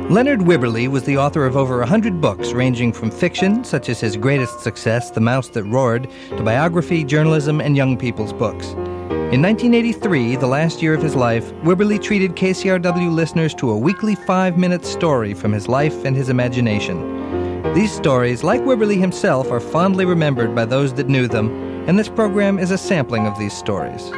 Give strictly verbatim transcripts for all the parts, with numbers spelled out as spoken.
Leonard Wibberley was the author of over a hundred books, ranging from fiction, such as his greatest success, The Mouse That Roared, to biography, journalism, and young people's books. In nineteen eighty-three, the last year of his life, Wibberley treated K C R W listeners to a weekly five-minute story from his life and his imagination. These stories, like Wibberley himself, are fondly remembered by those that knew them, and this program is a sampling of these stories.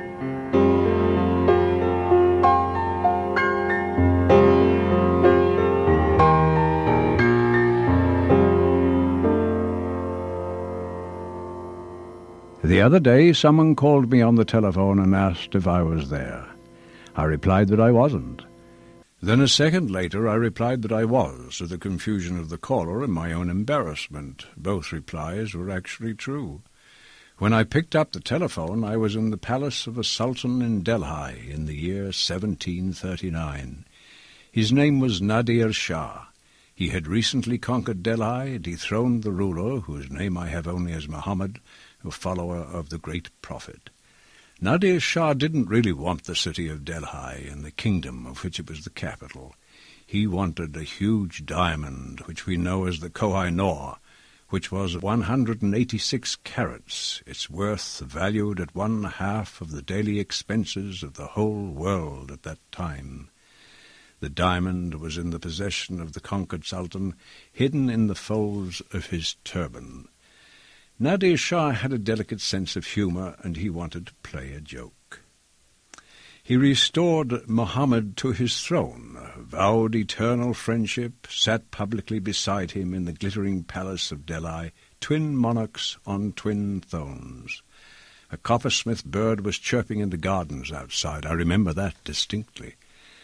The other day, someone called me on the telephone and asked if I was there. I replied that I wasn't. Then a second later, I replied that I was, to the confusion of the caller and my own embarrassment. Both replies were actually true. When I picked up the telephone, I was in the palace of a sultan in Delhi in the year seventeen thirty-nine. His name was Nadir Shah. He had recently conquered Delhi, dethroned the ruler, whose name I have only as Muhammad, a follower of the great prophet. Nadir Shah didn't really want the city of Delhi and the kingdom of which it was the capital. He wanted a huge diamond, which we know as the Koh-i-Noor, which was one hundred eighty-six carats, its worth valued at one half of the daily expenses of the whole world at that time. The diamond was in the possession of the conquered sultan, hidden in the folds of his turban. Nadir Shah had a delicate sense of humour, and he wanted to play a joke. He restored Muhammad to his throne, vowed eternal friendship, sat publicly beside him in the glittering palace of Delhi, twin monarchs on twin thrones. A coppersmith bird was chirping in the gardens outside. I remember that distinctly.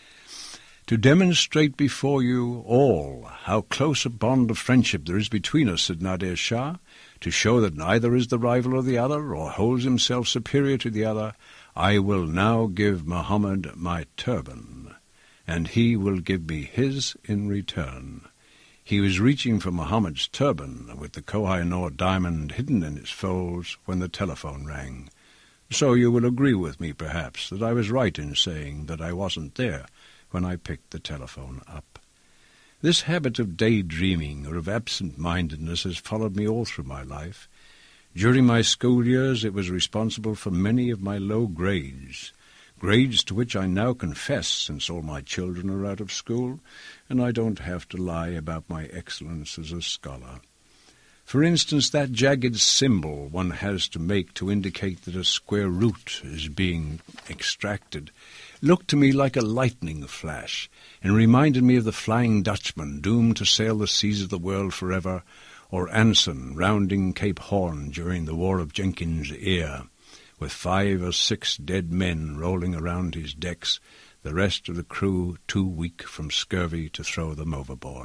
To demonstrate before you all how close a bond of friendship there is between us, said Nadir Shah, to show that neither is the rival of the other or holds himself superior to the other, I will now give Muhammad my turban, and he will give me his in return. He was reaching for Muhammad's turban with the Koh-i-Noor diamond hidden in its folds when the telephone rang. So you will agree with me, perhaps, that I was right in saying that I wasn't there when I picked the telephone up. This habit of daydreaming or of absent-mindedness has followed me all through my life. During my school years it was responsible for many of my low grades, grades to which I now confess since all my children are out of school, and I don't have to lie about my excellence as a scholar. For instance, that jagged symbol one has to make to indicate that a square root is being extracted looked to me like a lightning flash, and reminded me of the Flying Dutchman doomed to sail the seas of the world forever, or Anson rounding Cape Horn during the War of Jenkins' Ear, with five or six dead men rolling around his decks, the rest of the crew too weak from scurvy to throw them overboard.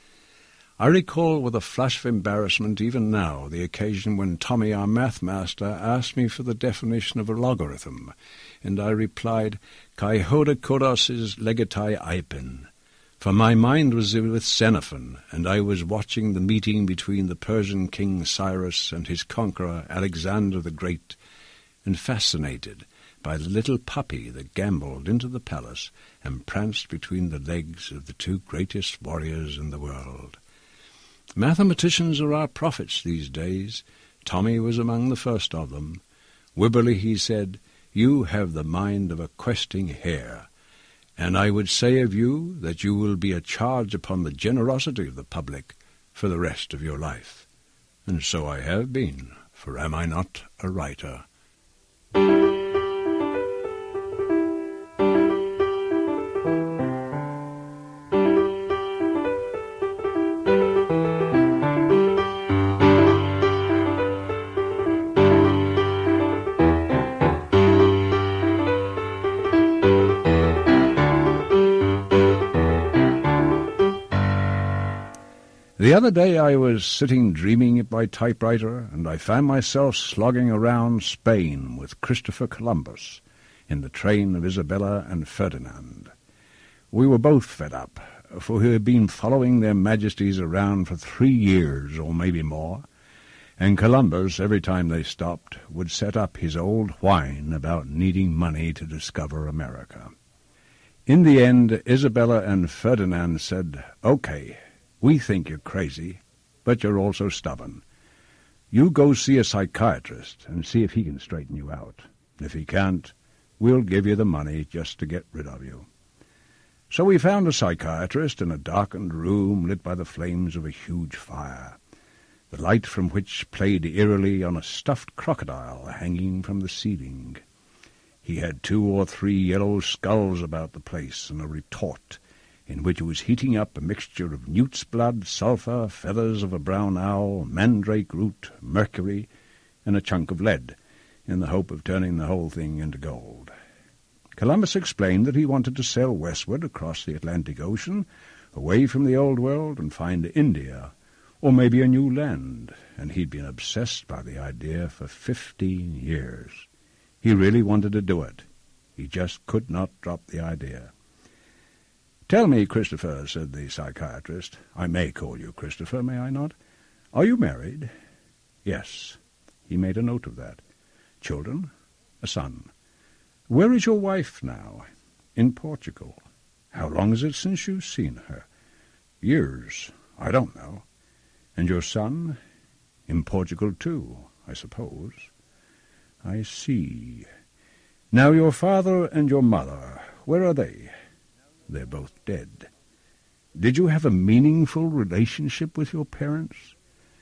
I recall with a flush of embarrassment even now the occasion when Tommy, our math master, asked me for the definition of a logarithm, and I replied, Kai hoda kodos legatai aipen, for my mind was with Xenophon, and I was watching the meeting between the Persian king Cyrus and his conqueror Alexander the Great, and fascinated by the little puppy that gambolled into the palace and pranced between the legs of the two greatest warriors in the world. Mathematicians are our prophets these days. Tommy was among the first of them. Wibberley, he said, you have the mind of a questing hare, and I would say of you that you will be a charge upon the generosity of the public for the rest of your life. And so I have been, for am I not a writer? The other day I was sitting dreaming at my typewriter, and I found myself slogging around Spain with Christopher Columbus in the train of Isabella and Ferdinand. We were both fed up, for we had been following their majesties around for three years or maybe more, and Columbus, every time they stopped, would set up his old whine about needing money to discover America. In the end, Isabella and Ferdinand said, "Okay, we think you're crazy, but you're also stubborn. You go see a psychiatrist and see if he can straighten you out. If he can't, we'll give you the money just to get rid of you." So we found a psychiatrist in a darkened room lit by the flames of a huge fire, the light from which played eerily on a stuffed crocodile hanging from the ceiling. He had two or three yellow skulls about the place and a retort in which was heating up a mixture of newt's blood, sulphur, feathers of a brown owl, mandrake root, mercury, and a chunk of lead, in the hope of turning the whole thing into gold. Columbus explained that he wanted to sail westward across the Atlantic Ocean, away from the Old World, and find India, or maybe a new land, and he'd been obsessed by the idea for fifteen years. He really wanted to do it. He just could not drop the idea. "Tell me, Christopher," said the psychiatrist, "I may call you Christopher, may I not? Are you married?" "Yes." He made a note of that. "Children?" "A son." "Where is your wife now?" "In Portugal." "How long is it since you've seen her?" "Years. I don't know." "And your son?" "In Portugal, too, I suppose." "I see. Now your father and your mother, where are they?" "They're both dead." "Did you have a meaningful relationship with your parents?"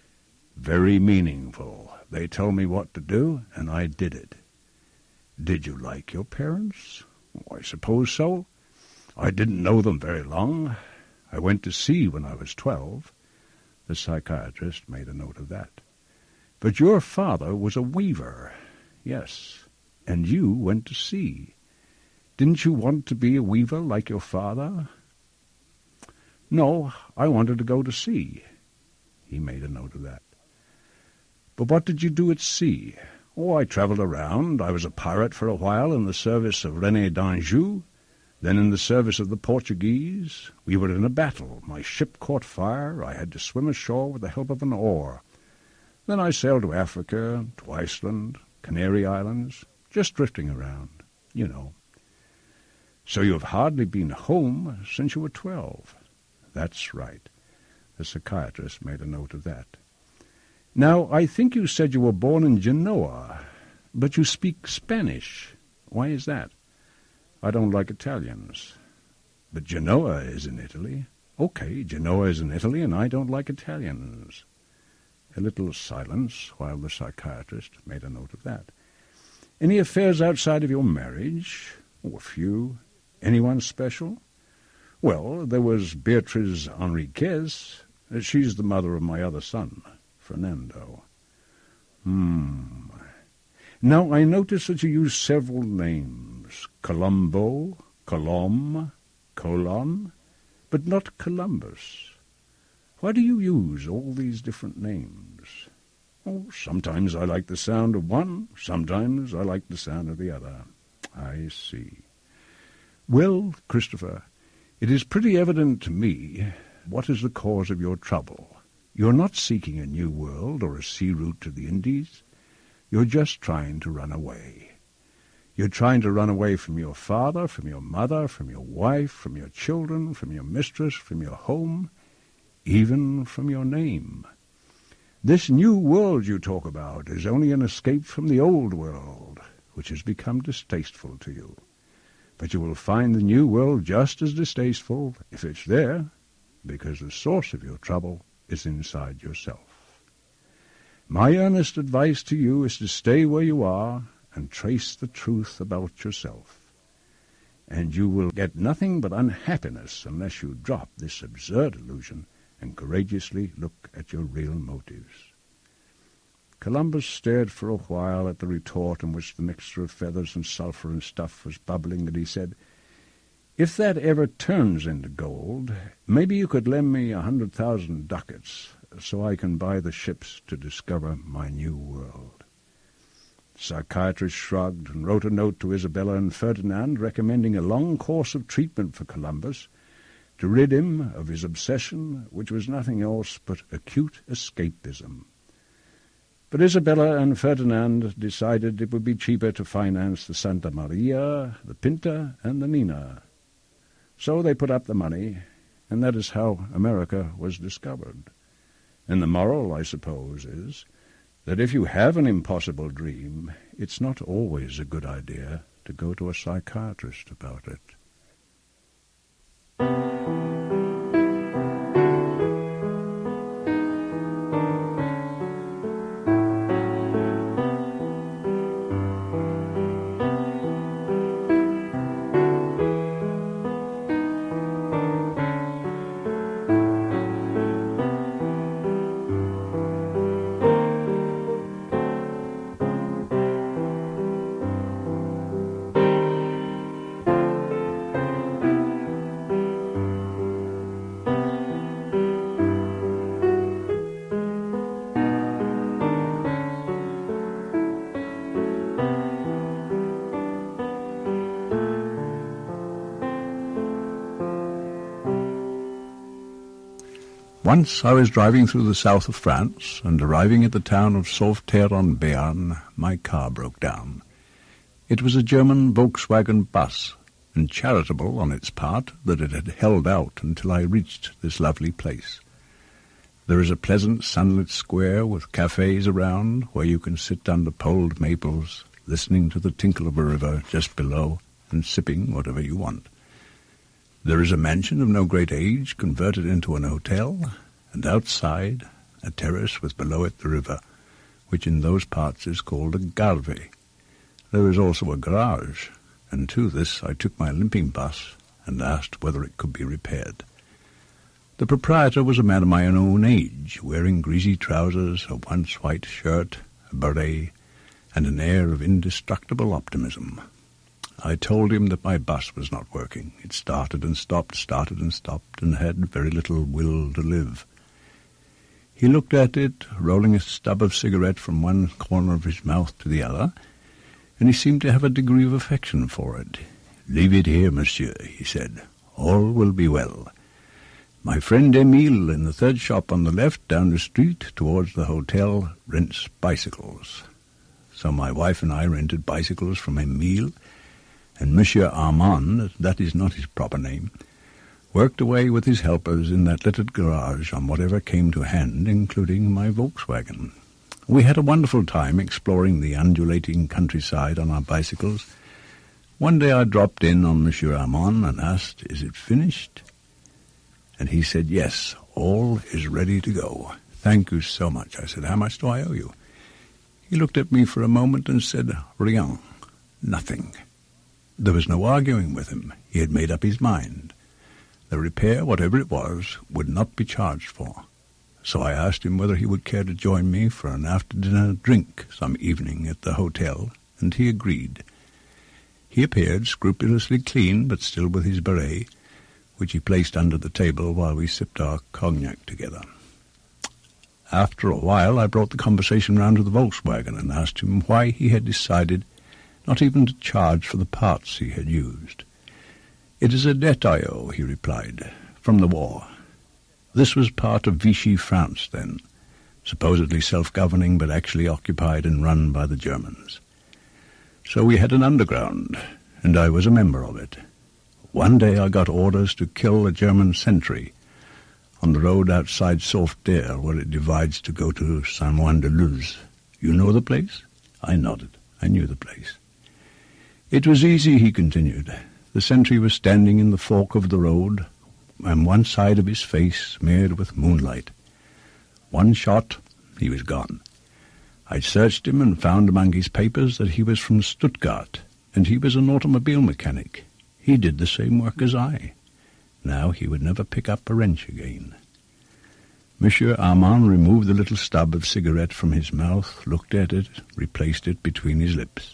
"Very meaningful. They told me what to do, and I did it." "Did you like your parents?" "Oh, I suppose so. I didn't know them very long. I went to sea when I was twelve." The psychiatrist made a note of that. "But your father was a weaver." "Yes, and you went to sea. Didn't you want to be a weaver like your father?" "No, I wanted to go to sea." He made a note of that. "But what did you do at sea?" "Oh, I travelled around. I was a pirate for a while in the service of René d'Anjou, then in the service of the Portuguese. We were in a battle. My ship caught fire. I had to swim ashore with the help of an oar. Then I sailed to Africa, to Iceland, Canary Islands, just drifting around, you know." "So you have hardly been home since you were twelve." "That's right." The psychiatrist made a note of that. "Now, I think you said you were born in Genoa, but you speak Spanish. Why is that?" "I don't like Italians." "But Genoa is in Italy." "Okay, Genoa is in Italy, and I don't like Italians." A little silence while the psychiatrist made a note of that. "Any affairs outside of your marriage?" "Oh, a few." "Anyone special?" "Well, there was Beatriz Enriquez. She's the mother of my other son, Fernando." Hmm. "Now, I notice that you use several names. Colombo, Colom, Colon, but not Columbus. Why do you use all these different names?" "Oh, sometimes I like the sound of one, sometimes I like the sound of the other." "I see. Well, Christopher, it is pretty evident to me what is the cause of your trouble. You're not seeking a new world or a sea route to the Indies. You're just trying to run away. You're trying to run away from your father, from your mother, from your wife, from your children, from your mistress, from your home, even from your name. This new world you talk about is only an escape from the old world, which has become distasteful to you. But you will find the new world just as distasteful, if it's there, because the source of your trouble is inside yourself. My earnest advice to you is to stay where you are and trace the truth about yourself. And you will get nothing but unhappiness unless you drop this absurd illusion and courageously look at your real motives." Columbus stared for a while at the retort in which the mixture of feathers and sulphur and stuff was bubbling, and he said, "If that ever turns into gold, maybe you could lend me a hundred thousand ducats so I can buy the ships to discover my new world." The psychiatrist shrugged and wrote a note to Isabella and Ferdinand recommending a long course of treatment for Columbus to rid him of his obsession, which was nothing else but acute escapism. But Isabella and Ferdinand decided it would be cheaper to finance the Santa Maria, the Pinta, and the Nina. So they put up the money, and that is how America was discovered. And the moral, I suppose, is that if you have an impossible dream, it's not always a good idea to go to a psychiatrist about it. Once I was driving through the south of France, and arriving at the town of Sauveterre-en-Béarn, my car broke down. It was a German Volkswagen bus, and charitable on its part that it had held out until I reached this lovely place. There is a pleasant sunlit square with cafes around, where you can sit under polled maples, listening to the tinkle of a river just below, and sipping whatever you want. There is a mansion of no great age converted into an hotel, and outside a terrace with below it the river, which in those parts is called a garve. There is also a garage, and to this I took my limping bus and asked whether it could be repaired. The proprietor was a man of my own age, wearing greasy trousers, a once white shirt, a beret, and an air of indestructible optimism. I told him that my bus was not working. It started and stopped, started and stopped, and had very little will to live. He looked at it, rolling a stub of cigarette from one corner of his mouth to the other, and he seemed to have a degree of affection for it. "Leave it here, monsieur," he said. "All will be well. My friend Emile, in the third shop on the left down the street towards the hotel, rents bicycles." So my wife and I rented bicycles from Emile, and Monsieur Armand, that is not his proper name, worked away with his helpers in that littered garage on whatever came to hand, including my Volkswagen. We had a wonderful time exploring the undulating countryside on our bicycles. One day I dropped in on Monsieur Armand and asked, "Is it finished?" And he said, "Yes, all is ready to go." "Thank you so much." I said, "How much do I owe you?" He looked at me for a moment and said, "Rien, nothing." There was no arguing with him. He had made up his mind. The repair, whatever it was, would not be charged for. So I asked him whether he would care to join me for an after-dinner drink some evening at the hotel, and he agreed. He appeared scrupulously clean, but still with his beret, which he placed under the table while we sipped our cognac together. After a while I brought the conversation round to the Volkswagen and asked him why he had decided not even to charge for the parts he had used. "It is a debt I owe," he replied, "from the war." This was part of Vichy France then, supposedly self-governing but actually occupied and run by the Germans. So we had an underground, and I was a member of it. One day I got orders to kill a German sentry on the road outside Sauveterre, where it divides to go to Saint-Ouen-de-Luz. "You know the place?" I nodded. I knew the place. "It was easy," he continued. "The sentry was standing in the fork of the road, and one side of his face smeared with moonlight. One shot, he was gone. I searched him and found among his papers that he was from Stuttgart, and he was an automobile mechanic. He did the same work as I. Now he would never pick up a wrench again." Monsieur Armand removed the little stub of cigarette from his mouth, looked at it, replaced it between his lips.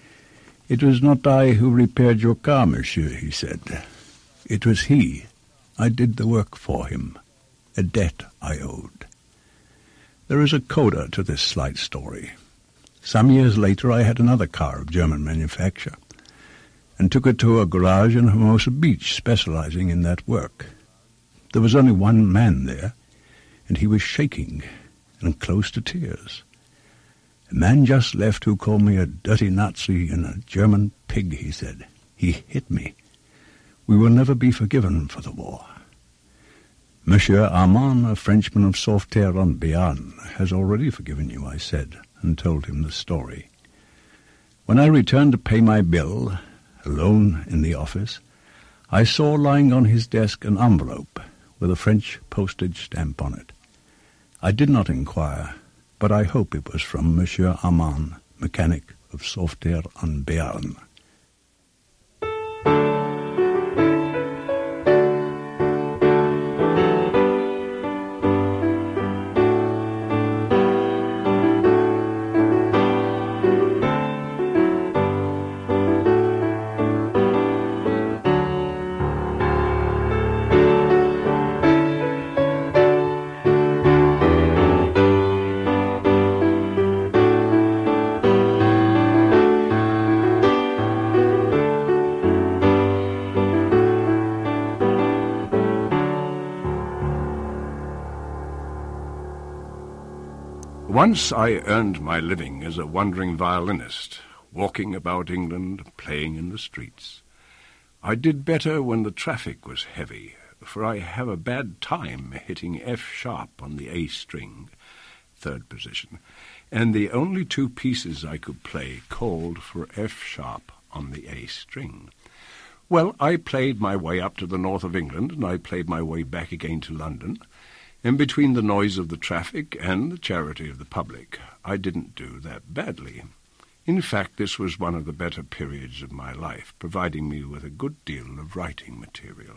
"It was not I who repaired your car, monsieur," he said. "It was he. I did the work for him. A debt I owed." There is a coda to this slight story. Some years later I had another car of German manufacture, and took it to a garage in Hermosa Beach, specializing in that work. There was only one man there, and he was shaking and close to tears. "A man just left who called me a dirty Nazi and a German pig," he said. "He hit me. We will never be forgiven for the war. Monsieur Armand, a Frenchman of Sauveterre-en-Béarn, has already forgiven you, I said, and told him the story. When I returned to pay my bill, alone in the office, I saw lying on his desk an envelope with a French postage stamp on it. I did not inquire, but I hope it was from Monsieur Armand, mechanic of Sauveterre-en-Béarn. Once I earned my living as a wandering violinist, walking about England, playing in the streets. I did better when the traffic was heavy, for I have a bad time hitting F sharp on the A string, third position, and the only two pieces I could play called for F sharp on the A string. Well, I played my way up to the north of England, and I played my way back again to London. And between the noise of the traffic and the charity of the public, I didn't do that badly. In fact, this was one of the better periods of my life, providing me with a good deal of writing material.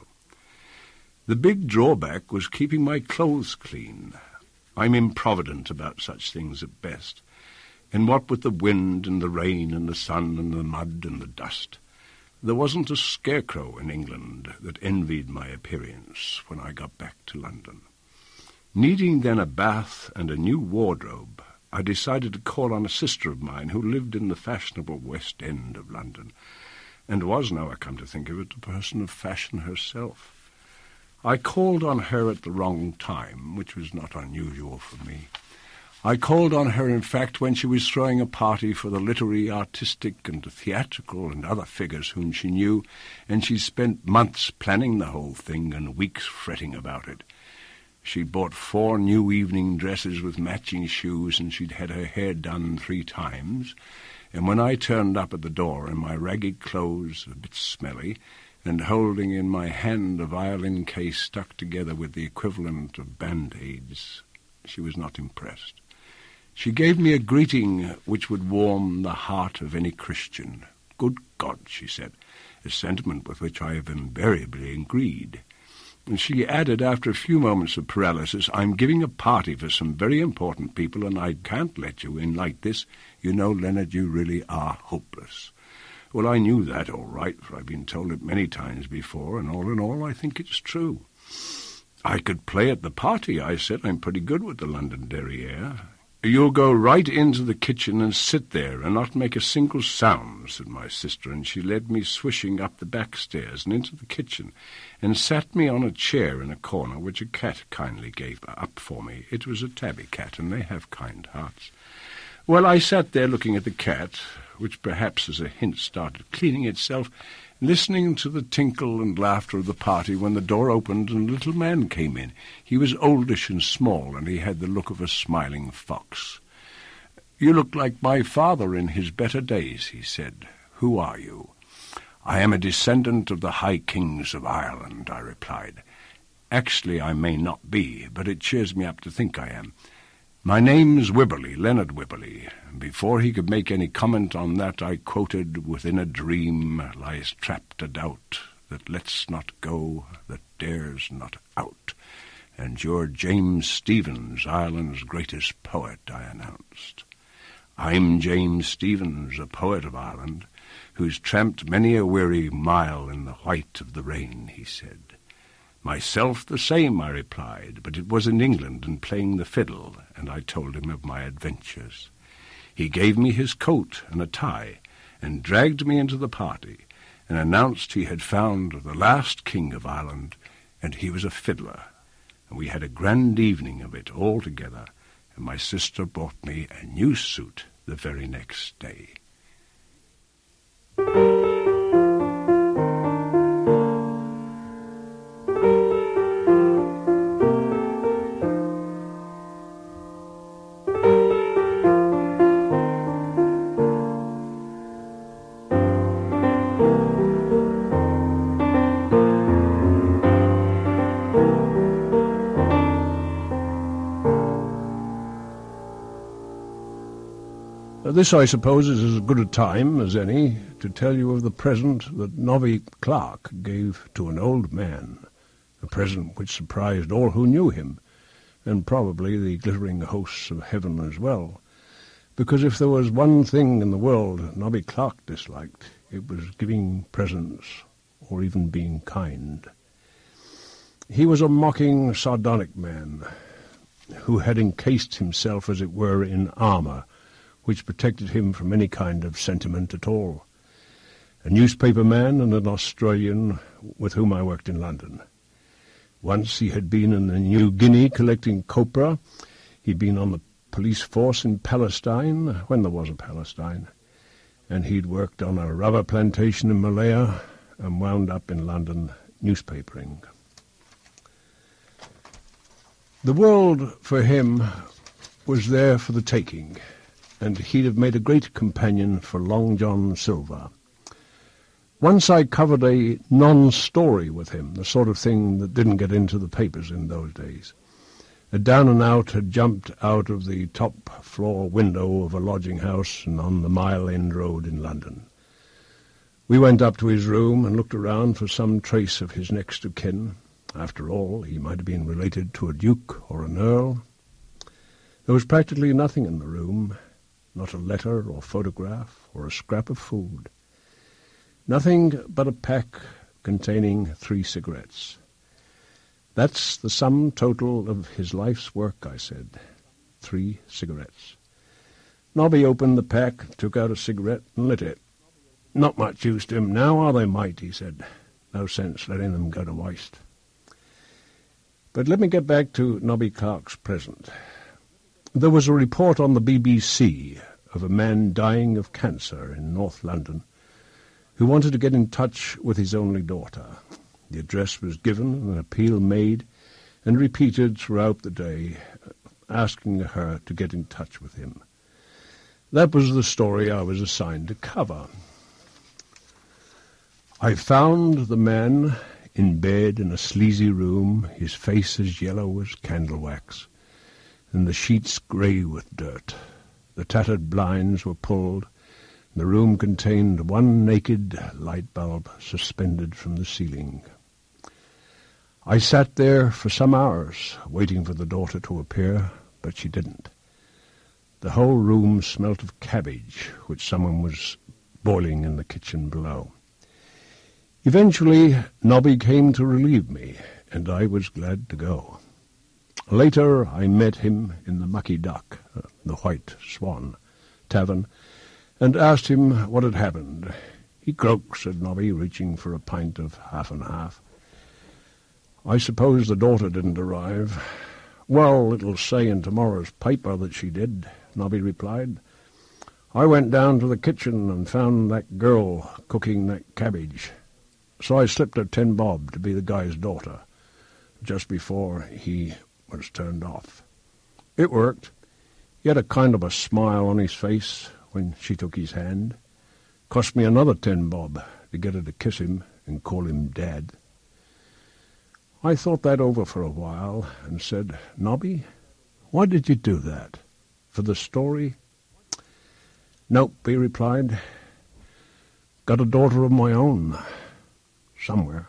The big drawback was keeping my clothes clean. I'm improvident about such things at best, and what with the wind and the rain and the sun and the mud and the dust, there wasn't a scarecrow in England that envied my appearance when I got back to London. Needing then a bath and a new wardrobe, I decided to call on a sister of mine who lived in the fashionable West End of London, and was, now I come to think of it, a person of fashion herself. I called on her at the wrong time, which was not unusual for me. I called on her, in fact, when she was throwing a party for the literary, artistic, and theatrical and other figures whom she knew, and she spent months planning the whole thing and weeks fretting about it. She'd bought four new evening dresses with matching shoes, and she'd had her hair done three times. And when I turned up at the door in my ragged clothes, a bit smelly, and holding in my hand a violin case stuck together with the equivalent of band-aids, she was not impressed. She gave me a greeting which would warm the heart of any Christian. "Good God," she said, a sentiment with which I have invariably agreed. And she added, after a few moments of paralysis, "I'm giving a party for some very important people, and I can't let you in like this. You know, Leonard, you really are hopeless." Well, I knew that all right, for I've been told it many times before, and all in all, I think it's true. "I could play at the party," I said. "I'm pretty good with the London derriere." "You'll go right into the kitchen and sit there and not make a single sound," said my sister, and she led me swishing up the back stairs and into the kitchen, and sat me on a chair in a corner, which a cat kindly gave up for me. It was a tabby cat, and they have kind hearts. Well, I sat there looking at the cat, which perhaps as a hint started cleaning itself, listening to the tinkle and laughter of the party, when the door opened and a little man came in. He was oldish and small, and he had the look of a smiling fox. "You look like my father in his better days," he said. "Who are you?" "I am a descendant of the High Kings of Ireland," I replied. "Actually, I may not be, but it cheers me up to think I am. My name's Wibberley, Leonard Wibberley." Before he could make any comment on that, I quoted, "Within a dream lies trapped a doubt that lets not go, that dares not out. And you're James Stephens, Ireland's greatest poet," I announced. "I'm James Stephens, a poet of Ireland, who's tramped many a weary mile in the white of the rain," he said. "Myself the same," I replied, "but it was in England and playing the fiddle," and I told him of my adventures. He gave me his coat and a tie, and dragged me into the party, and announced he had found the last king of Ireland, and he was a fiddler. And we had a grand evening of it all together, and my sister bought me a new suit the very next day. This, I suppose, is as good a time as any to tell you of the present that Nobby Clark gave to an old man, a present which surprised all who knew him, and probably the glittering hosts of heaven as well, because if there was one thing in the world Nobby Clark disliked, it was giving presents or even being kind. He was a mocking, sardonic man who had encased himself, as it were, in armour, which protected him from any kind of sentiment at all. A newspaper man and an Australian with whom I worked in London. Once he had been in the New Guinea collecting copra. He'd been on the police force in Palestine, when there was a Palestine, and he'd worked on a rubber plantation in Malaya and wound up in London newspapering. The world for him was there for the taking, and he'd have made a great companion for Long John Silver. Once I covered a non-story with him, the sort of thing that didn't get into the papers in those days. A down-and-out had jumped out of the top-floor window of a lodging-house and on the Mile End Road in London. We went up to his room and looked around for some trace of his next of kin. After all, he might have been related to a duke or an earl. There was practically nothing in the room, not a letter or photograph or a scrap of food. Nothing but a pack containing three cigarettes. That's the sum total of his life's work, I said. Three cigarettes. Nobby opened the pack, took out a cigarette, and lit it. Not much use to him now, are they, mate? He said. No sense letting them go to waste. But let me get back to Nobby Clark's present. There was a report on the B B C of a man dying of cancer in North London who wanted to get in touch with his only daughter. The address was given, an appeal made, and repeated throughout the day, asking her to get in touch with him. That was the story I was assigned to cover. I found the man in bed in a sleazy room, his face as yellow as candle wax, and the sheets grey with dirt. The tattered blinds were pulled. The room contained one naked light bulb suspended from the ceiling. I sat there for some hours, waiting for the daughter to appear, but she didn't. The whole room smelt of cabbage, which someone was boiling in the kitchen below. Eventually, Nobby came to relieve me, and I was glad to go. Later, I met him in the Mucky Duck, uh, the White Swan, tavern, and asked him what had happened. He croaked, said Nobby, reaching for a pint of half and half. I suppose the daughter didn't arrive. Well, it'll say in tomorrow's paper that she did, Nobby replied. I went down to the kitchen and found that girl cooking that cabbage. So I slipped her ten bob to be the guy's daughter, just before he was turned off. It worked. He had a kind of a smile on his face when she took his hand. Cost me another ten bob to get her to kiss him and call him Dad. I thought that over for a while and said, Nobby, why did you do that? For the story? Nope, he replied. Got a daughter of my own, somewhere.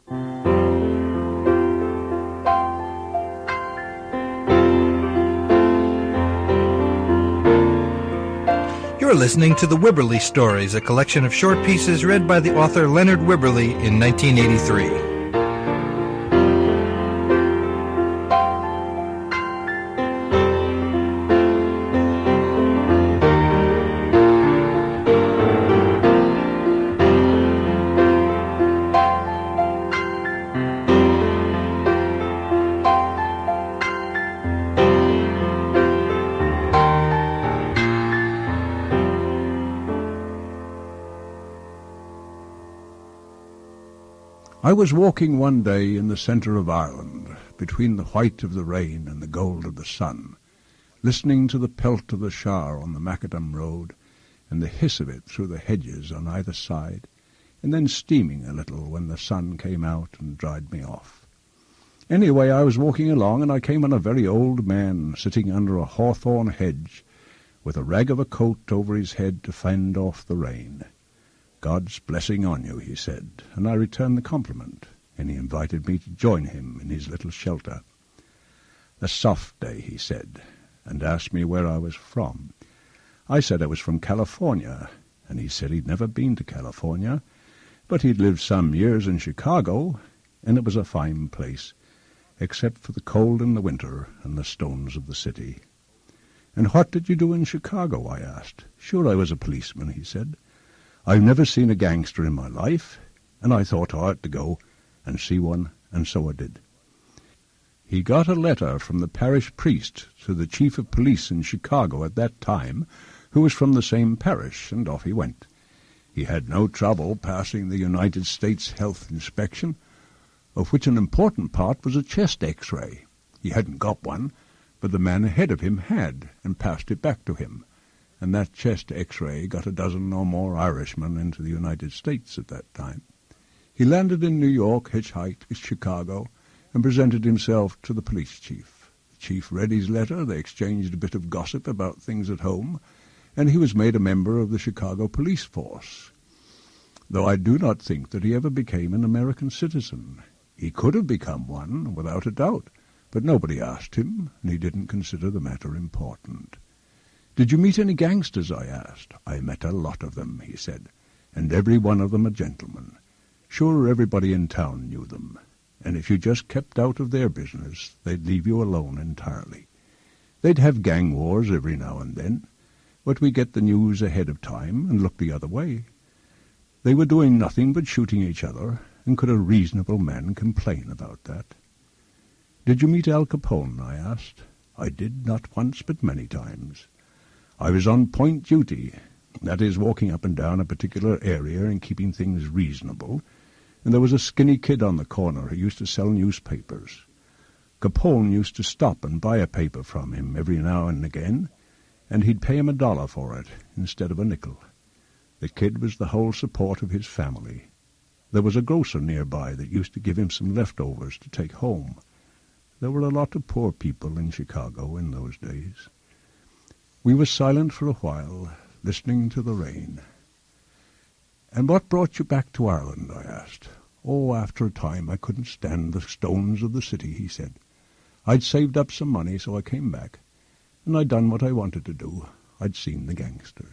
You're listening to The Wibberley Stories, a collection of short pieces read by the author Leonard Wibberley in nineteen eighty-three. I was walking one day in the centre of Ireland, between the white of the rain and the gold of the sun, listening to the pelt of the shower on the macadam road and the hiss of it through the hedges on either side, and then steaming a little when the sun came out and dried me off. Anyway, I was walking along, and I came on a very old man sitting under a hawthorn hedge with a rag of a coat over his head to fend off the rain. "God's blessing on you," he said, and I returned the compliment, and he invited me to join him in his little shelter. "A soft day," he said, and asked me where I was from. I said I was from California, and he said he'd never been to California, but he'd lived some years in Chicago, and it was a fine place, except for the cold in the winter and the stones of the city. "And what did you do in Chicago?" I asked. "Sure, I was a policeman," he said. "I've never seen a gangster in my life, and I thought I ought to go and see one, and so I did." He got a letter from the parish priest to the chief of police in Chicago at that time, who was from the same parish, and off he went. He had no trouble passing the United States Health Inspection, of which an important part was a chest X-ray. He hadn't got one, but the man ahead of him had, and passed it back to him, and that chest X-ray got a dozen or more Irishmen into the United States at that time. He landed in New York, hitchhiked to Chicago, and presented himself to the police chief. The chief read his letter, they exchanged a bit of gossip about things at home, and he was made a member of the Chicago police force, though I do not think that he ever became an American citizen. He could have become one, without a doubt, but nobody asked him, and he didn't consider the matter important. "Did you meet any gangsters?" I asked. "I met a lot of them," he said, "and every one of them a gentleman. Sure, everybody in town knew them, and if you just kept out of their business, they'd leave you alone entirely. They'd have gang wars every now and then, but we get the news ahead of time and look the other way. They were doing nothing but shooting each other, and could a reasonable man complain about that?" "Did you meet Al Capone?" I asked. "I did, not once but many times. I was on point duty, that is, walking up and down a particular area and keeping things reasonable, and there was a skinny kid on the corner who used to sell newspapers. Capone used to stop and buy a paper from him every now and again, and he'd pay him a dollar for it instead of a nickel. The kid was the whole support of his family. There was a grocer nearby that used to give him some leftovers to take home. There were a lot of poor people in Chicago in those days." We were silent for a while, listening to the rain. "And what brought you back to Ireland?" I asked. "Oh, after a time I couldn't stand the stones of the city," he said. "I'd saved up some money, so I came back, and I'd done what I wanted to do. I'd seen the gangsters."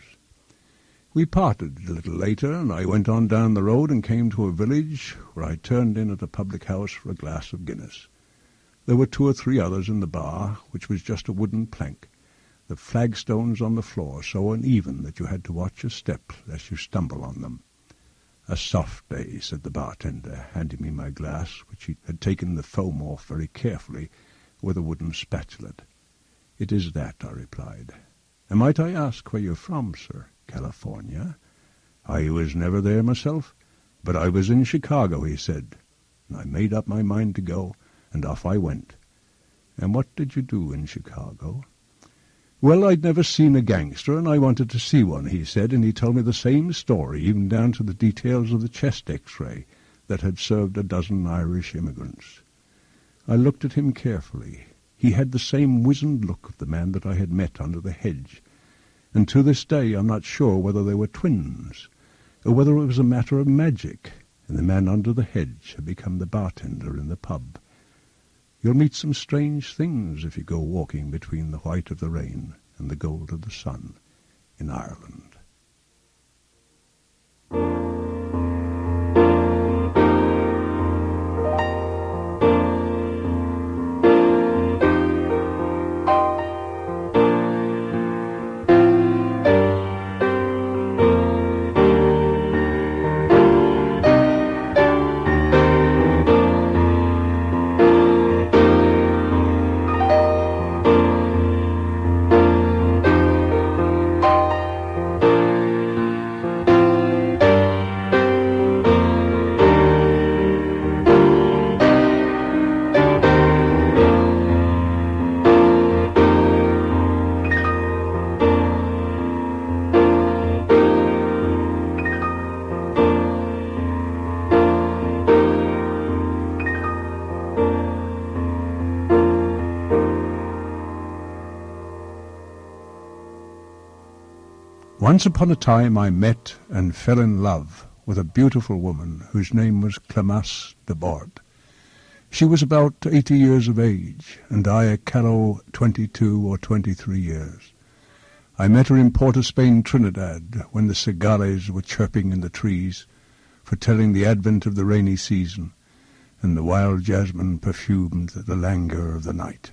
We parted a little later, and I went on down the road and came to a village where I turned in at a public house for a glass of Guinness. There were two or three others in the bar, which was just a wooden plank, the flagstones on the floor so uneven that you had to watch your step lest you stumble on them. "A soft day," said the bartender, handing me my glass, which he had taken the foam off very carefully with a wooden spatula. "It is that," I replied. "And might I ask where you're from, sir?" "California." "I was never there myself, but I was in Chicago," he said, and I made up my mind to go, and off I went. "And what did you do in Chicago?" "Well, I'd never seen a gangster, and I wanted to see one," he said, and he told me the same story, even down to the details of the chest X-ray that had served a dozen Irish immigrants. I looked at him carefully. He had the same wizened look of the man that I had met under the hedge, and to this day I'm not sure whether they were twins, or whether it was a matter of magic, and the man under the hedge had become the bartender in the pub. You'll meet some strange things if you go walking between the white of the rain and the gold of the sun in Ireland. Once upon a time I met and fell in love with a beautiful woman whose name was Clémence de Borde. She was about eighty years of age, and I a callow twenty-two or twenty-three years. I met her in Port of Spain, Trinidad, when the cigales were chirping in the trees, foretelling the advent of the rainy season, and the wild jasmine perfumed the languor of the night.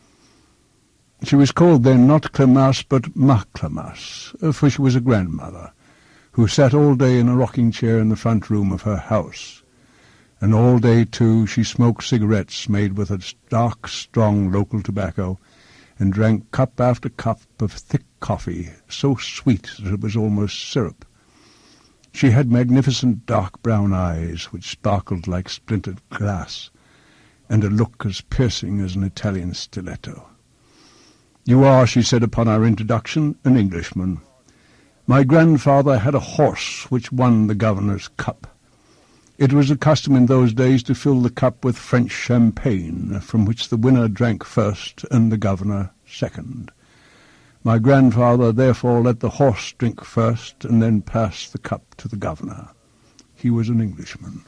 She was called then not Clémence, but Ma Clémence, for she was a grandmother, who sat all day in a rocking chair in the front room of her house. And all day, too, she smoked cigarettes made with a dark, strong local tobacco, and drank cup after cup of thick coffee, so sweet that it was almost syrup. She had magnificent dark brown eyes, which sparkled like splintered glass, and a look as piercing as an Italian stiletto. "You are," she said upon our introduction, "an Englishman. My grandfather had a horse which won the governor's cup. It was a custom in those days to fill the cup with French champagne, from which the winner drank first and the governor second. My grandfather therefore let the horse drink first and then pass the cup to the governor. He was an Englishman."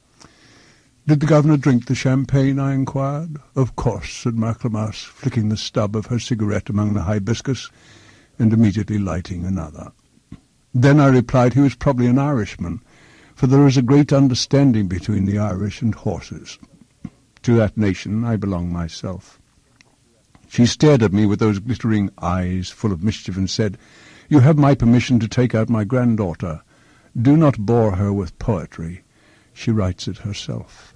"Did the governor drink the champagne?" I inquired. "Of course," said Ma Clémence, flicking the stub of her cigarette among the hibiscus and immediately lighting another. Then I replied he was probably an Irishman, for there is a great understanding between the Irish and horses. To that nation I belong myself. She stared at me with those glittering eyes full of mischief and said, "You have my permission to take out my granddaughter. Do not bore her with poetry. She writes it herself."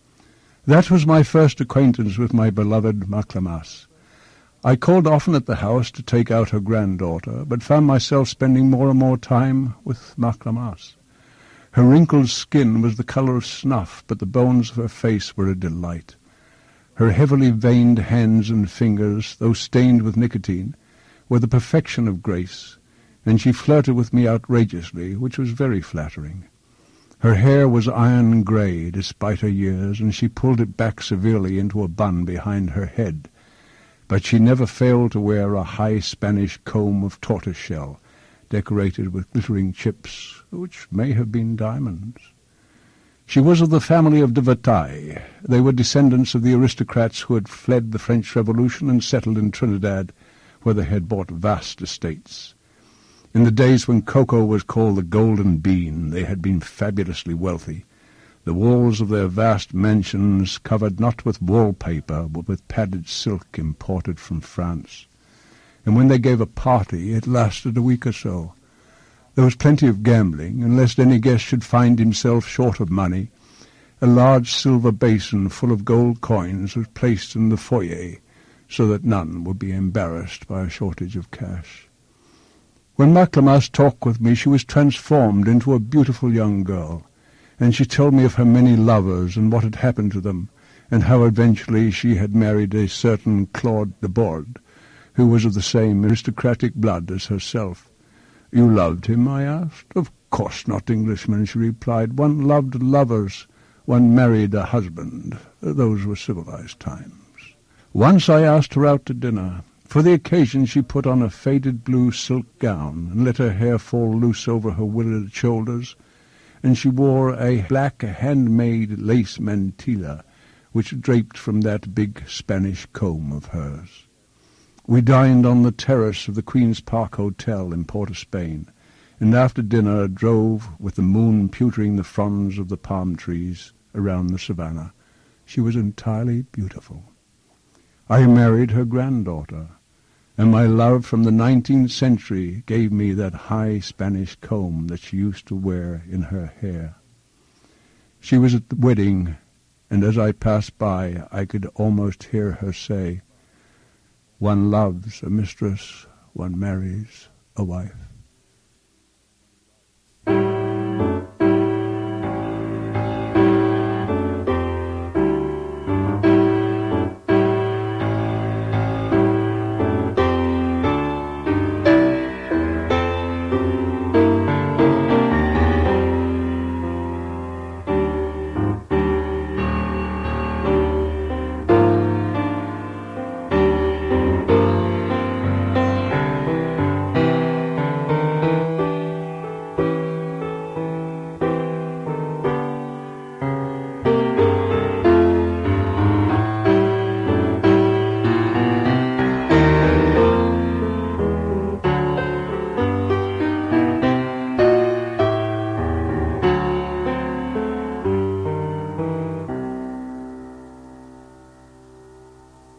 That was my first acquaintance with my beloved Ma Clémence. I called often at the house to take out her granddaughter, but found myself spending more and more time with Ma Clémence. Her wrinkled skin was the colour of snuff, but the bones of her face were a delight. Her heavily veined hands and fingers, though stained with nicotine, were the perfection of grace, and she flirted with me outrageously, which was very flattering. Her hair was iron grey, despite her years, and she pulled it back severely into a bun behind her head, but she never failed to wear a high Spanish comb of tortoise-shell, decorated with glittering chips, which may have been diamonds. She was of the family of de Vertailles. They were descendants of the aristocrats who had fled the French Revolution and settled in Trinidad, where they had bought vast estates. In the days when cocoa was called the golden bean, they had been fabulously wealthy, the walls of their vast mansions covered not with wallpaper, but with padded silk imported from France. And when they gave a party, it lasted a week or so. There was plenty of gambling, and lest any guest should find himself short of money, a large silver basin full of gold coins was placed in the foyer, so that none would be embarrassed by a shortage of cash. When Ma Clémence talked with me, she was transformed into a beautiful young girl, and she told me of her many lovers and what had happened to them, and how eventually she had married a certain Claude de Borde, who was of the same aristocratic blood as herself. "You loved him?" I asked. "Of course not, Englishman," she replied. "One loved lovers. One married a husband. Those were civilized times." Once I asked her out to dinner. For the occasion she put on a faded blue silk gown and let her hair fall loose over her willored shoulders, and she wore a black handmade lace mantilla which draped from that big Spanish comb of hers. We dined on the terrace of the Queen's Park Hotel in Port of Spain, and after dinner drove, with the moon pewtering the fronds of the palm trees, around the savannah. She was entirely beautiful. I married her granddaughter, and my love from the nineteenth century gave me that high Spanish comb that she used to wear in her hair. She was at the wedding, and as I passed by I could almost hear her say, "One loves a mistress, one marries a wife."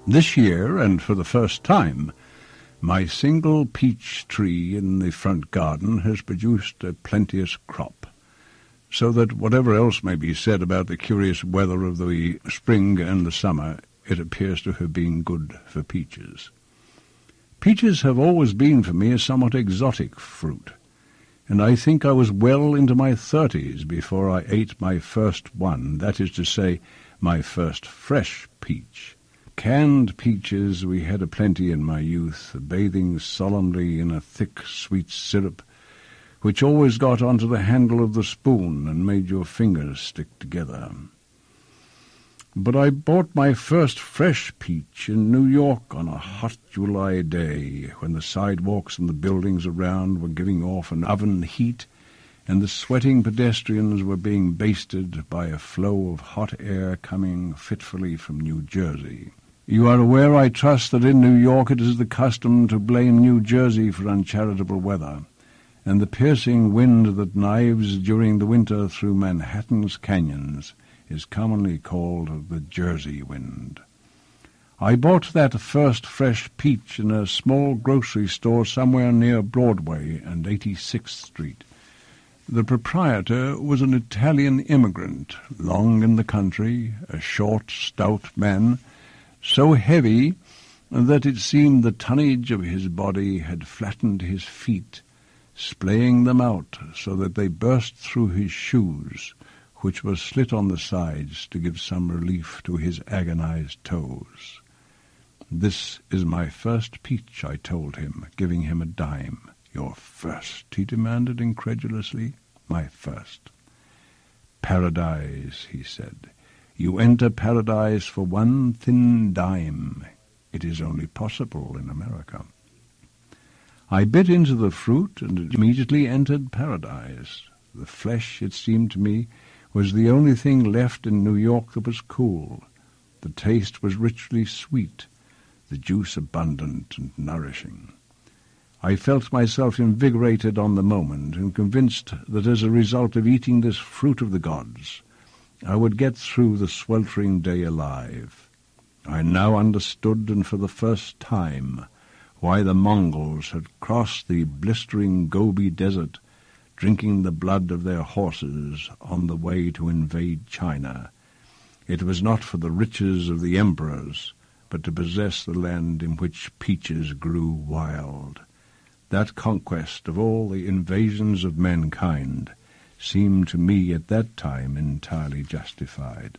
This year, and for the first time, my single peach tree in the front garden has produced a plenteous crop, so that whatever else may be said about the curious weather of the spring and the summer, it appears to have been good for peaches. Peaches have always been for me a somewhat exotic fruit, and I think I was well into my thirties before I ate my first one, that is to say, my first fresh peach. Canned peaches we had aplenty in my youth, bathing solemnly in a thick, sweet syrup, which always got onto the handle of the spoon and made your fingers stick together. But I bought my first fresh peach in New York on a hot July day, when the sidewalks and the buildings around were giving off an oven heat, and the sweating pedestrians were being basted by a flow of hot air coming fitfully from New Jersey. You are aware, I trust, that in New York it is the custom to blame New Jersey for uncharitable weather, and the piercing wind that knives during the winter through Manhattan's canyons is commonly called the Jersey wind. I bought that first fresh peach in a small grocery store somewhere near Broadway and eighty-sixth Street. The proprietor was an Italian immigrant, long in the country, a short, stout man, so heavy that it seemed the tonnage of his body had flattened his feet, splaying them out so that they burst through his shoes, which were slit on the sides to give some relief to his agonized toes. "This is my first peach," I told him, giving him a dime. "Your first?" he demanded incredulously. "My first." "Paradise," he said. "You enter paradise for one thin dime. It is only possible in America." I bit into the fruit and immediately entered paradise. The flesh, it seemed to me, was the only thing left in New York that was cool. The taste was richly sweet, the juice abundant and nourishing. I felt myself invigorated on the moment and convinced that as a result of eating this fruit of the gods, I would get through the sweltering day alive. I now understood, and for the first time, why the Mongols had crossed the blistering Gobi Desert, drinking the blood of their horses on the way to invade China. It was not for the riches of the emperors, but to possess the land in which peaches grew wild. That conquest of all the invasions of mankind seemed to me at that time entirely justified.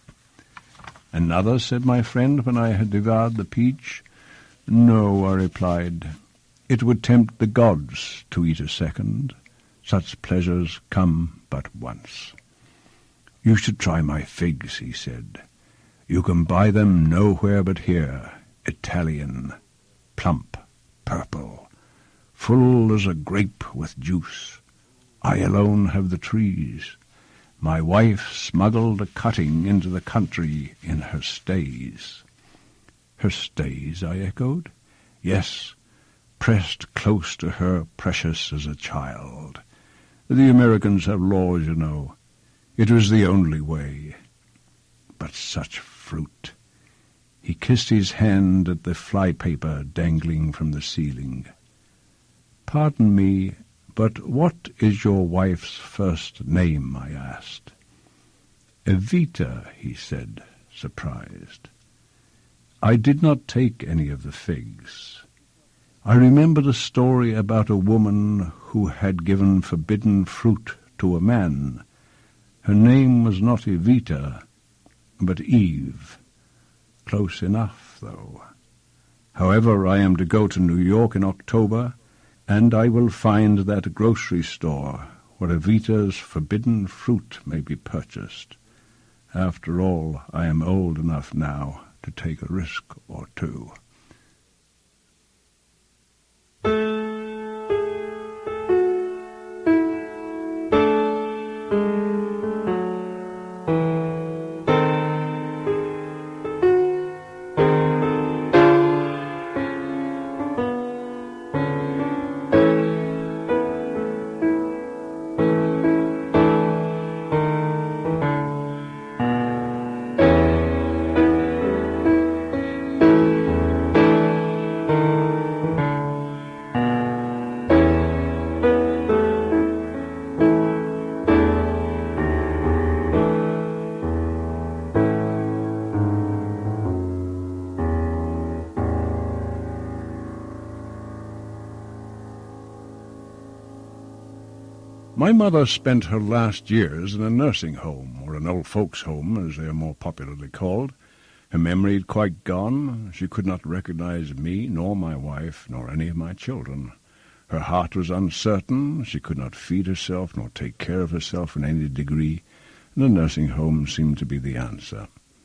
"Another?" said my friend, when I had devoured the peach. "No," I replied. "It would tempt the gods to eat a second. Such pleasures come but once." "You should try my figs," he said. "You can buy them nowhere but here, Italian, plump, purple, full as a grape with juice. I alone have the trees. My wife smuggled a cutting into the country in her stays." "Her stays?" I echoed. "Yes, pressed close to her, precious as a child. The Americans have laws, you know. It was the only way. But such fruit!" He kissed his hand at the flypaper dangling from the ceiling. "Pardon me, but what is your wife's first name?" I asked. "Evita," he said, surprised. I did not take any of the figs. I remembered a story about a woman who had given forbidden fruit to a man. Her name was not Evita, but Eve. Close enough, though. However, I am to go to New York in October, and I will find that grocery store where Evita's forbidden fruit may be purchased. After all, I am old enough now to take a risk or two. My mother spent her last years in a nursing home, or an old folks' home, as they are more popularly called. Her memory had quite gone. She could not recognize me, nor my wife, nor any of my children. Her heart was uncertain. She could not feed herself, nor take care of herself in any degree, and a nursing home seemed to be the answer.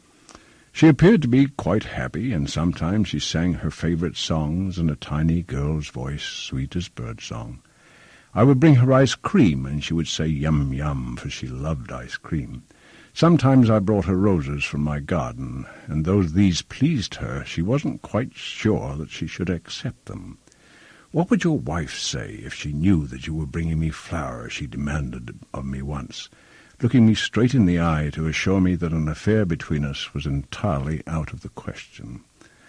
She appeared to be quite happy, and sometimes she sang her favorite songs in a tiny girl's voice, sweet as birdsong. I would bring her ice cream, and she would say yum yum, for she loved ice cream. Sometimes I brought her roses from my garden, and though these pleased her, she wasn't quite sure that she should accept them. "What would your wife say if she knew that you were bringing me flowers?" she demanded of me once, looking me straight in the eye to assure me that an affair between us was entirely out of the question.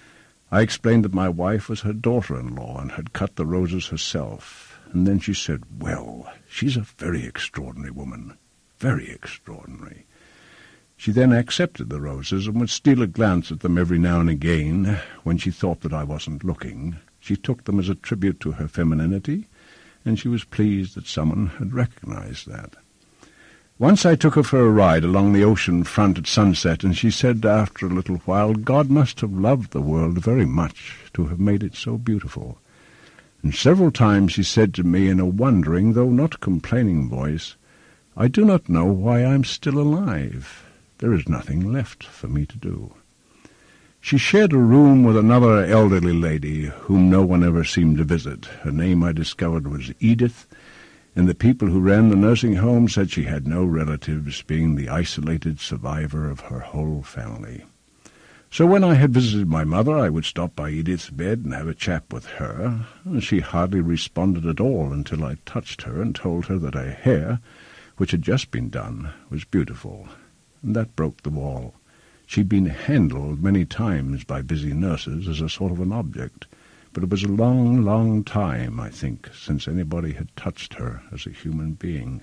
I explained that my wife was her daughter-in-law and had cut the roses herself, and then she said, "Well, she's a very extraordinary woman, very extraordinary." She then accepted the roses and would steal a glance at them every now and again when she thought that I wasn't looking. She took them as a tribute to her femininity, and she was pleased that someone had recognized that. Once I took her for a ride along the ocean front at sunset, and she said after a little while, God must have loved the world very much to have made it so beautiful. And several times she said to me in a wondering, though not complaining voice, "I do not know why I'm still alive. There is nothing left for me to do." She shared a room with another elderly lady whom no one ever seemed to visit. Her name, I discovered, was Edith, and the people who ran the nursing home said she had no relatives, being the isolated survivor of her whole family. So when I had visited my mother, I would stop by Edith's bed and have a chat with her. She hardly responded at all until I touched her and told her that her hair, which had just been done, was beautiful, and that broke the wall. She'd been handled many times by busy nurses as a sort of an object, but it was a long, long time, I think, since anybody had touched her as a human being.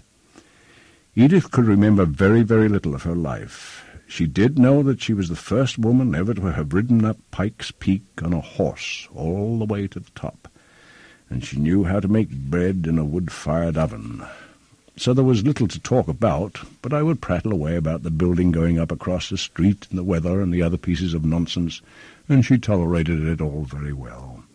Edith could remember very, very little of her life. She did know that she was the first woman ever to have ridden up Pike's Peak on a horse all the way to the top, and she knew how to make bread in a wood-fired oven. So there was little to talk about, but I would prattle away about the building going up across the street and the weather and the other pieces of nonsense, and she tolerated it all very well.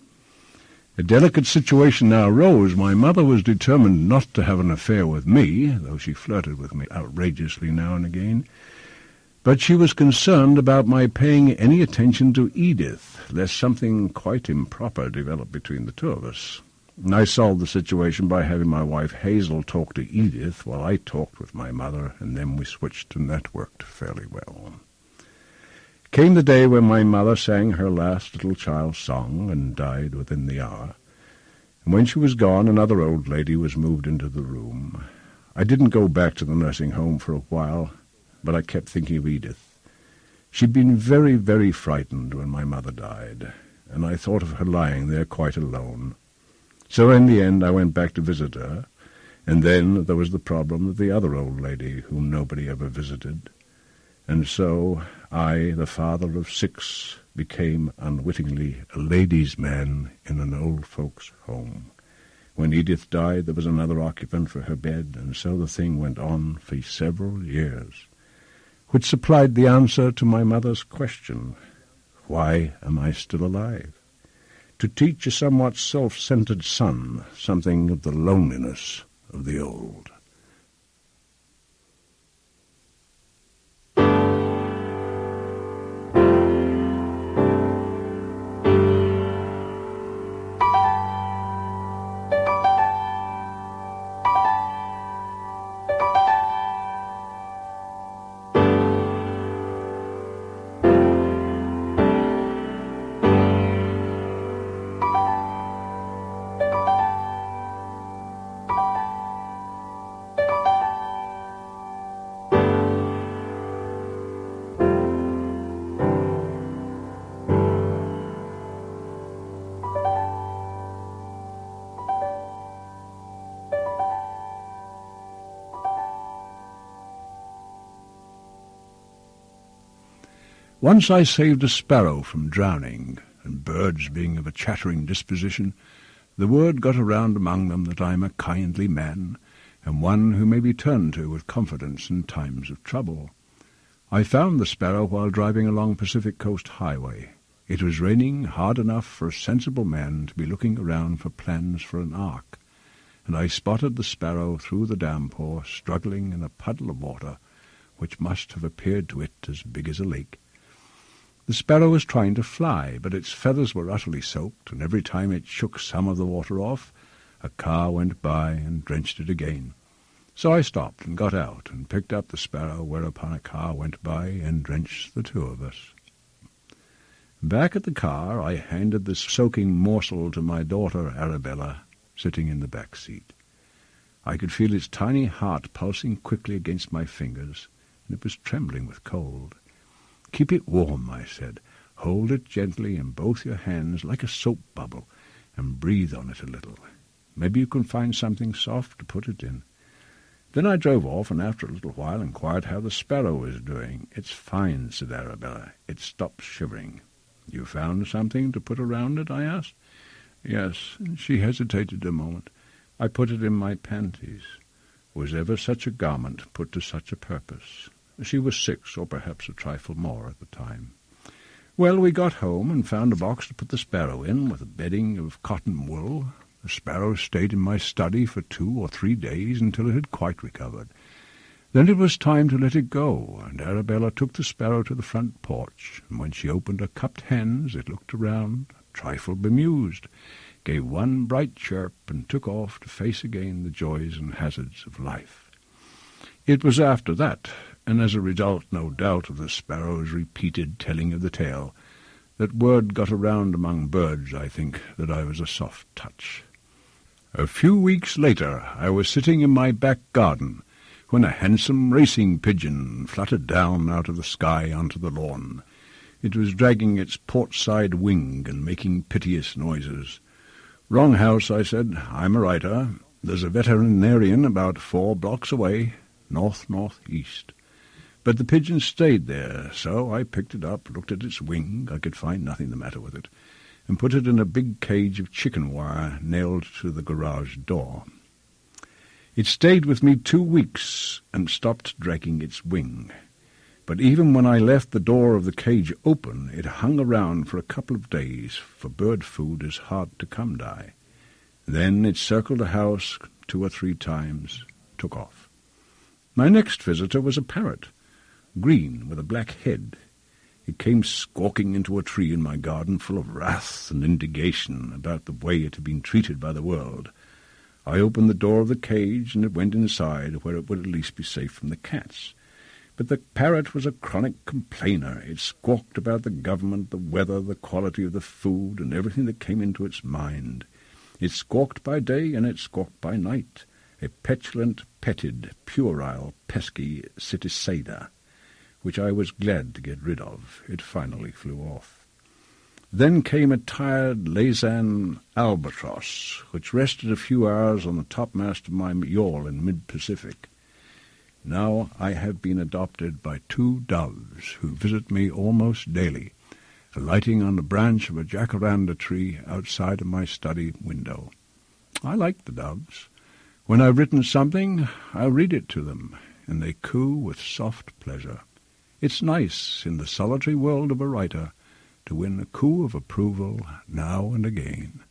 A delicate situation now arose. My mother was determined not to have an affair with me, though she flirted with me outrageously now and again, but she was concerned about my paying any attention to Edith, lest something quite improper develop between the two of us. And I solved the situation by having my wife Hazel talk to Edith while I talked with my mother, and then we switched, and that worked fairly well. Came the day when my mother sang her last little child's song and died within the hour. And when she was gone, another old lady was moved into the room. I didn't go back to the nursing home for a while, but I kept thinking of Edith. She'd been very, very frightened when my mother died, and I thought of her lying there quite alone. So in the end I went back to visit her, and then there was the problem of the other old lady whom nobody ever visited. And so I, the father of six, became unwittingly a ladies' man in an old folks' home. When Edith died, there was another occupant for her bed, and so the thing went on for several years, which supplied the answer to my mother's question, why am I still alive? To teach a somewhat self-centered son something of the loneliness of the old. Once I saved a sparrow from drowning, and birds being of a chattering disposition, the word got around among them that I am a kindly man, and one who may be turned to with confidence in times of trouble. I found the sparrow while driving along Pacific Coast Highway. It was raining hard enough for a sensible man to be looking around for plans for an ark, and I spotted the sparrow through the downpour, struggling in a puddle of water which must have appeared to it as big as a lake. The sparrow was trying to fly, but its feathers were utterly soaked, and every time it shook some of the water off, a car went by and drenched it again. So I stopped and got out and picked up the sparrow, whereupon a car went by and drenched the two of us. Back at the car, I handed the soaking morsel to my daughter Arabella, sitting in the back seat. I could feel its tiny heart pulsing quickly against my fingers, and it was trembling with cold. "Keep it warm," I said. "Hold it gently in both your hands like a soap bubble, and breathe on it a little. Maybe you can find something soft to put it in." Then I drove off, and after a little while inquired how the sparrow was doing. "It's fine," said Arabella. "It stopped shivering." "You found something to put around it?" I asked. "Yes." She hesitated a moment. "I put it in my panties." Was ever such a garment put to such a purpose? She was six, or perhaps a trifle more at the time. Well, we got home and found a box to put the sparrow in, with a bedding of cotton wool. The sparrow stayed in my study for two or three days until it had quite recovered. Then it was time to let it go, and Arabella took the sparrow to the front porch, and when she opened her cupped hands it looked around, a trifle bemused, gave one bright chirp, and took off to face again the joys and hazards of life. It was after that, and as a result, no doubt, of the sparrow's repeated telling of the tale, that word got around among birds, I think, that I was a soft touch. A few weeks later I was sitting in my back garden when a handsome racing pigeon fluttered down out of the sky onto the lawn. It was dragging its port-side wing and making piteous noises. "Wrong house," I said. "I'm a writer. There's a veterinarian about four blocks away, north-northeast." But the pigeon stayed there, so I picked it up, looked at its wing — I could find nothing the matter with it — and put it in a big cage of chicken wire nailed to the garage door. It stayed with me two weeks and stopped dragging its wing. But even when I left the door of the cage open, it hung around for a couple of days, for bird food is hard to come by. Then it circled the house two or three times, took off. My next visitor was a parrot, green with a black head. It came squawking into a tree in my garden, full of wrath and indignation about the way it had been treated by the world. I opened the door of the cage, and it went inside, where it would at least be safe from the cats. But the parrot was a chronic complainer. It squawked about the government, the weather, the quality of the food, and everything that came into its mind. It squawked by day, and it squawked by night, a petulant, petted, puerile, pesky Citticeda, which I was glad to get rid of. It finally flew off. Then came a tired Laysan albatross, which rested a few hours on the topmast of my yawl in mid-Pacific. Now I have been adopted by two doves who visit me almost daily, alighting on the branch of a jacaranda tree outside of my study window. I like the doves. When I've written something, I read it to them, and they coo with soft pleasure. It's nice, in the solitary world of a writer, to win a coo of approval now and again.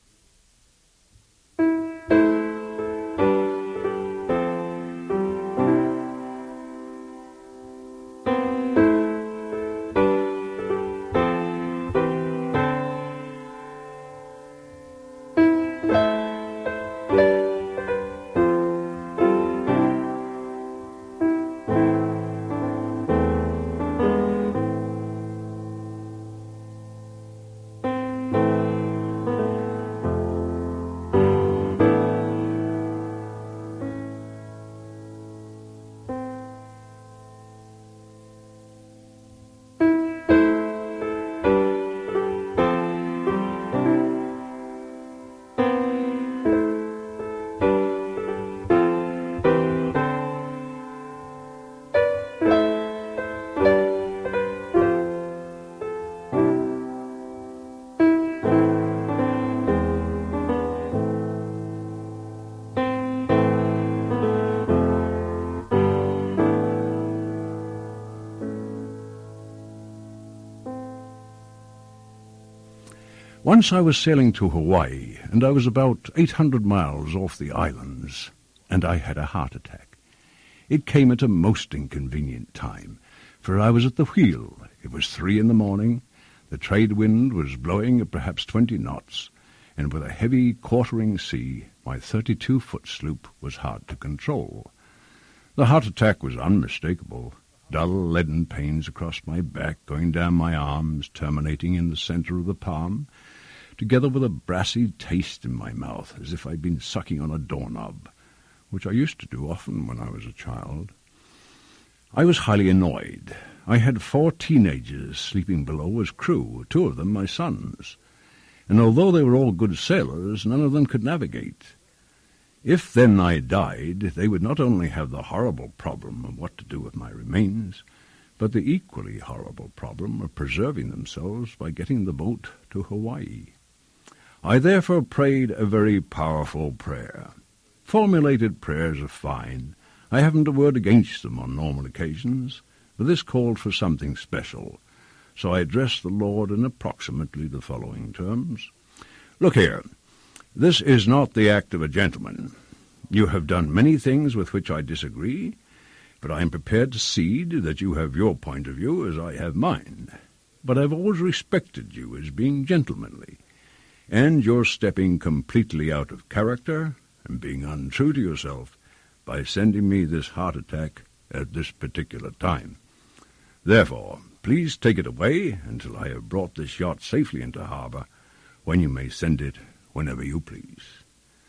Once I was sailing to Hawaii, and I was about eight hundred miles off the islands, and I had a heart attack. It came at a most inconvenient time, for I was at the wheel. It was three in the morning, the trade wind was blowing at perhaps twenty knots, and with a heavy quartering sea, my thirty-two-foot sloop was hard to control. The heart attack was unmistakable. Dull leaden pains across my back, going down my arms, terminating in the centre of the palm, together with a brassy taste in my mouth, as if I'd been sucking on a doorknob, which I used to do often when I was a child. I was highly annoyed. I had four teenagers sleeping below as crew, two of them my sons, and although they were all good sailors, none of them could navigate. If then I died, they would not only have the horrible problem of what to do with my remains, but the equally horrible problem of preserving themselves by getting the boat to Hawaii. I therefore prayed a very powerful prayer. Formulated prayers are fine. I haven't a word against them on normal occasions, but this called for something special, so I addressed the Lord in approximately the following terms. Look here. This is not the act of a gentleman. You have done many things with which I disagree, but I am prepared to cede that you have your point of view as I have mine. But I've always respected you as being gentlemanly, and you're stepping completely out of character and being untrue to yourself by sending me this heart attack at this particular time. Therefore, please take it away until I have brought this yacht safely into harbour, when you may send it whenever you please.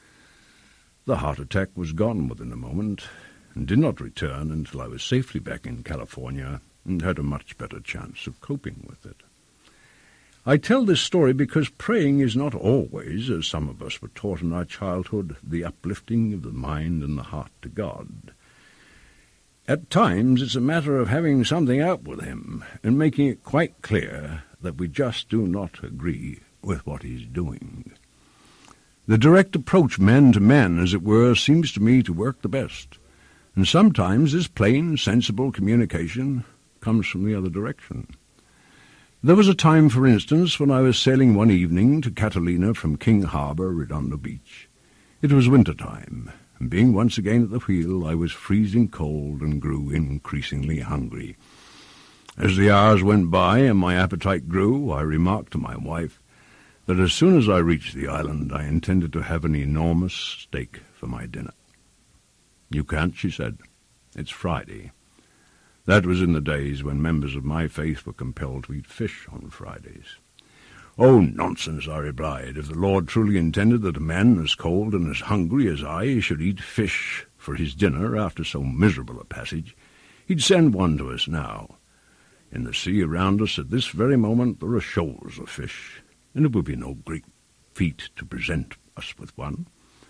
The heart attack was gone within a moment, and did not return until I was safely back in California and had a much better chance of coping with it. I tell this story because praying is not always, as some of us were taught in our childhood, the uplifting of the mind and the heart to God. At times it's a matter of having something out with him and making it quite clear that we just do not agree with what he's doing. The direct approach man to man, as it were, seems to me to work the best, and sometimes this plain, sensible communication comes from the other direction. There was a time, for instance, when I was sailing one evening to Catalina from King Harbour, Redondo Beach. It was winter time, and being once again at the wheel, I was freezing cold and grew increasingly hungry. As the hours went by and my appetite grew, I remarked to my wife that as soon as I reached the island, I intended to have an enormous steak for my dinner. You can't, she said. It's Friday. That was in the days when members of my faith were compelled to eat fish on Fridays. Oh, nonsense, I replied. If the Lord truly intended that a man as cold and as hungry as I should eat fish for his dinner after so miserable a passage, he'd send one to us now. In the sea around us at this very moment there are shoals of fish, and it would be no great feat to present us with one.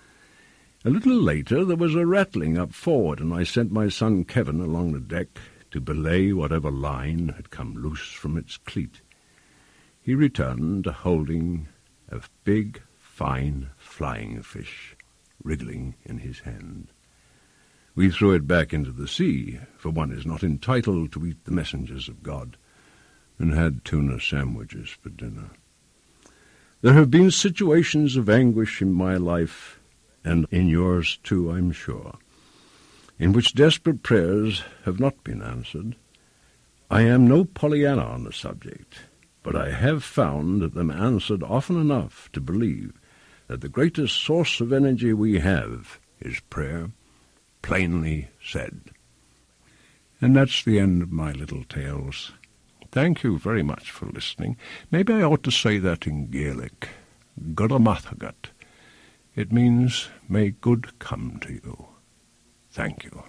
A little later there was a rattling up forward, and I sent my son Kevin along the deck to belay whatever line had come loose from its cleat. He returned holding a big, fine, flying fish, wriggling in his hand. We threw it back into the sea, for one is not entitled to eat the messengers of God, and had tuna sandwiches for dinner. There have been situations of anguish in my life, and in yours too, I'm sure, in which desperate prayers have not been answered. I am no Pollyanna on the subject, but I have found them answered often enough to believe that the greatest source of energy we have is prayer, plainly said. And that's the end of my little tales. Thank you very much for listening. Maybe I ought to say that in Gaelic. Guramathgat. It means, may good come to you. Thank you.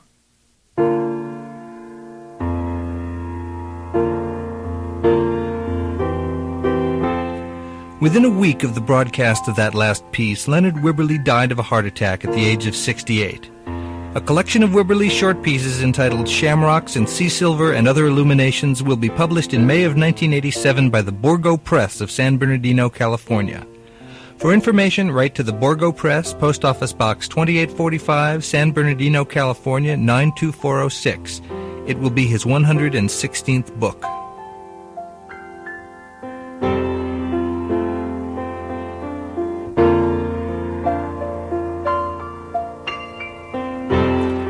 Within a week of the broadcast of that last piece, Leonard Wibberley died of a heart attack at the age of sixty-eight. A collection of Wibberley's short pieces entitled Shamrocks and Sea Silver and Other Illuminations will be published in May of nineteen eighty-seven by the Borgo Press of San Bernardino, California. For information, write to the Borgo Press, Post Office Box twenty-eight forty-five, San Bernardino, California, nine two four oh six. It will be his one hundred sixteenth book.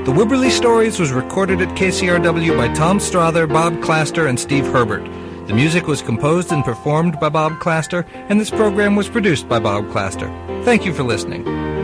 The Wibberley Stories was recorded at K C R W by Tom Strother, Bob Claster, and Steve Herbert. The music was composed and performed by Bob Claster, and this program was produced by Bob Claster. Thank you for listening.